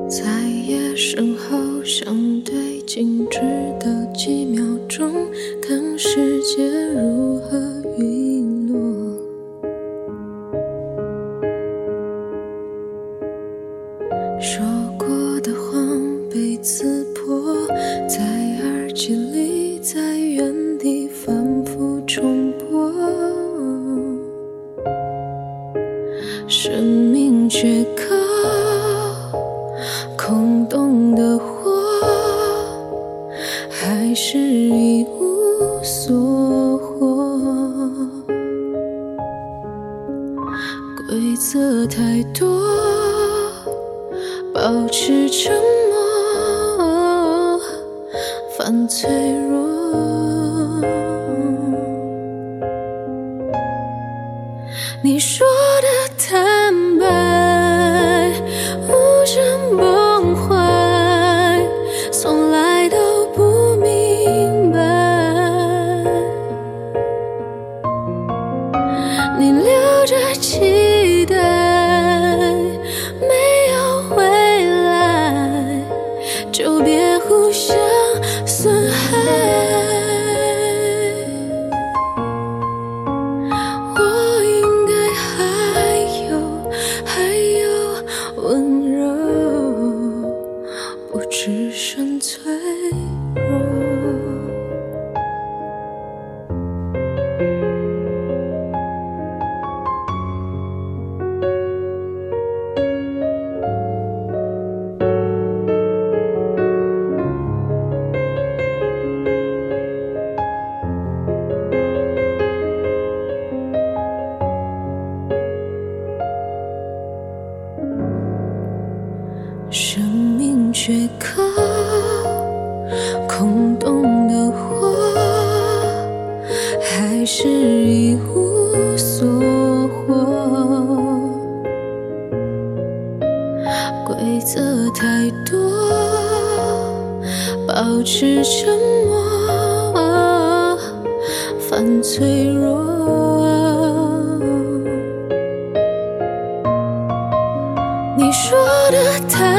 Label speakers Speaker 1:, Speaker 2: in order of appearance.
Speaker 1: 在夜深后相对静止的几秒钟，看世界如何陨落。说过的谎被刺破，在耳机里，在原地反复重播，生命缺口，空洞的我，还是一无所获。规则太多，保持沉默，犯脆弱。你说的坦白，无声崩坏，从来都不明白。你留着期待，没有未来，就别互相损害。我应该还有温柔，不只剩脆弱。生命缺口，空洞的我，还是一无所获。规则太多，保持沉默，犯脆弱。你说的太